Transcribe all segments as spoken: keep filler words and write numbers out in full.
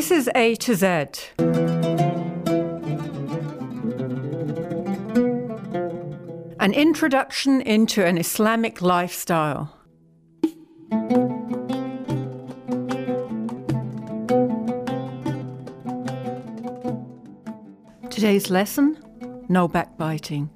This is A to Z. An introduction into an Islamic lifestyle. Today's lesson, no backbiting.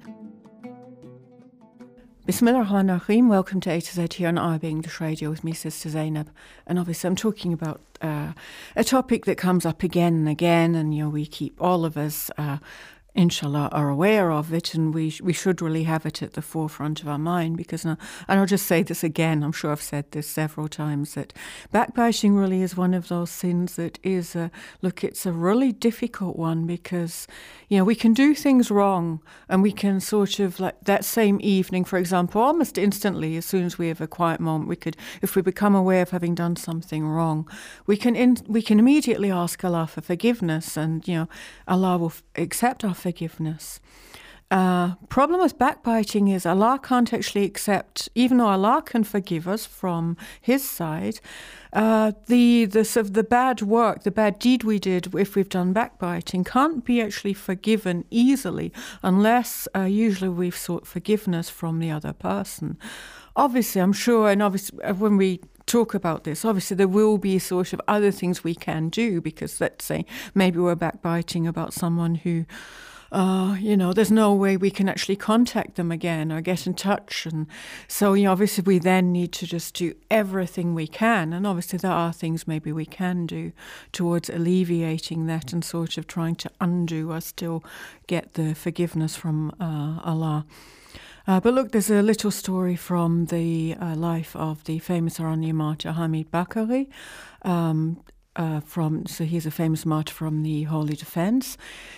Bismillah ar-Rahman ar-Rahim, welcome to A to Z here on Arabic English Radio with me, Sister Zainab. And obviously I'm talking about uh, a topic that comes up again and again, and you know we keep all of us uh, inshallah are aware of it, and we we should really have it at the forefront of our mind, because, and I'll just say this again, I'm sure I've said this several times, that backbiting really is one of those sins that is, a, look, it's a really difficult one, because, you know, we can do things wrong, and we can sort of, like that same evening, for example, almost instantly, as soon as we have a quiet moment, we could, if we become aware of having done something wrong, we can in, we can immediately ask Allah for forgiveness, and, you know, Allah will f- accept our forgiveness. Uh, problem with backbiting is Allah can't actually accept, even though Allah can forgive us from His side, uh, the the sort of the bad work, the bad deed we did, if we've done backbiting, can't be actually forgiven easily unless uh, usually we've sought forgiveness from the other person. Obviously, I'm sure, and obviously when we talk about this, obviously there will be sort of other things we can do, because let's say maybe we're backbiting about someone who Uh, you know, there's no way we can actually contact them again or get in touch. And so, you know, obviously we then need to just do everything we can. And obviously there are things maybe we can do towards alleviating that and sort of trying to undo or still get the forgiveness from uh, Allah. Uh, but look, there's a little story from the uh, life of the famous Iranian martyr Hamid Bakari. Um, uh, from so he's a famous martyr from the Holy Defense.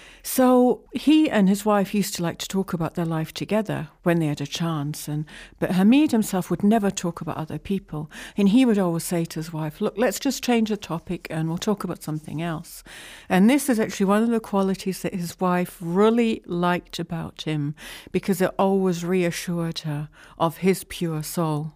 So he and his wife used to like to talk about their life together when they had a chance, and but Hamid himself would never talk about other people, and he would always say to his wife, look, let's just change the topic and we'll talk about something else. And this is actually one of the qualities that his wife really liked about him, because it always reassured her of his pure soul.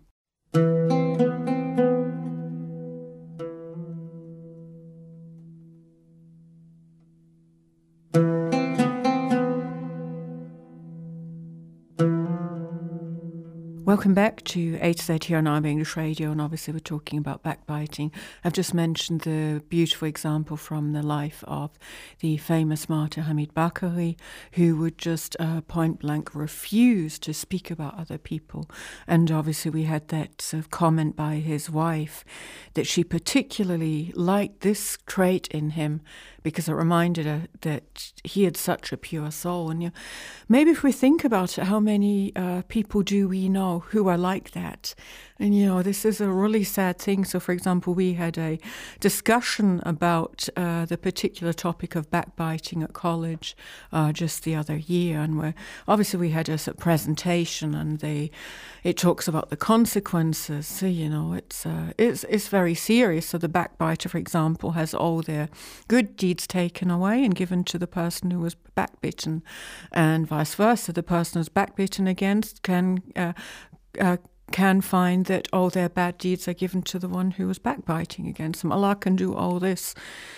Welcome back to A to Z here on Arabic English Radio, and obviously we're talking about backbiting. I've just mentioned the beautiful example from the life of the famous martyr Hamid Bakari, who would just uh, point blank refuse to speak about other people. And obviously we had that sort of comment by his wife that she particularly liked this trait in him, because it reminded her that he had such a pure soul. And you know, maybe if we think about it, how many uh, people do we know who are like that? And, you know, this is a really sad thing. So, for example, we had a discussion about uh, the particular topic of backbiting at college uh, just the other year. And we're, obviously we had a sort of presentation, and they, it talks about the consequences. So, you know, it's, uh, it's, it's very serious. So the backbiter, for example, has all their good deeds taken away and given to the person who was backbitten. And vice versa, the person who's backbitten against can uh, uh, can find that all their bad deeds are given to the one who was backbiting against them. Allah can do all this.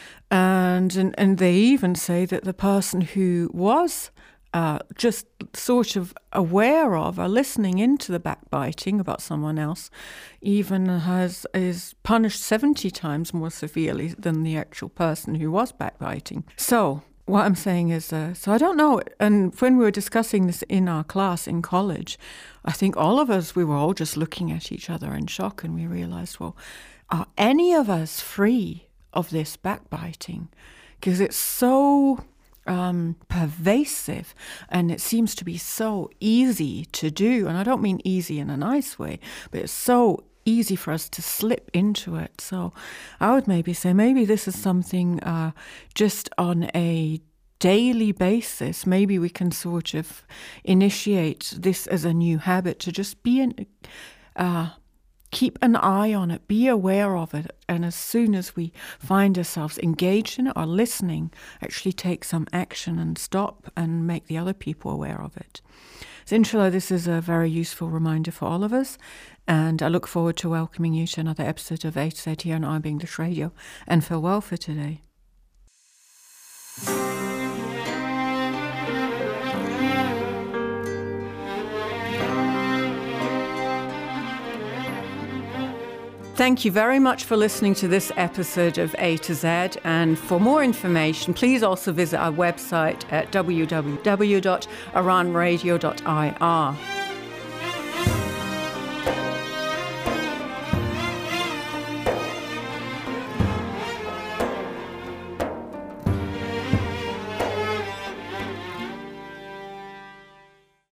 And and, and they even say that the person who was uh, just sort of aware of or listening into the backbiting about someone else even has is punished seventy times more severely than the actual person who was backbiting. So what I'm saying is, uh, so I don't know, and when we were discussing this in our class in college, I think all of us, we were all just looking at each other in shock, and we realized, well, are any of us free of this backbiting? Because it's so um, pervasive, and it seems to be so easy to do, and I don't mean easy in a nice way, but it's so easy for us to slip into it. So I would maybe say maybe this is something uh, just on a daily basis. Maybe we can sort of initiate this as a new habit, to just be in, uh, keep an eye on it, be aware of it, and as soon as we find ourselves engaged in it or listening, actually take some action and stop and make the other people aware of it. So inshallah, this is a very useful reminder for all of us, and I look forward to welcoming you to another episode of A to Z here on Arabic English Radio, and farewell for today. Thank you very much for listening to this episode of A to Z. And for more information, please also visit our website at w w w dot iran radio dot i r.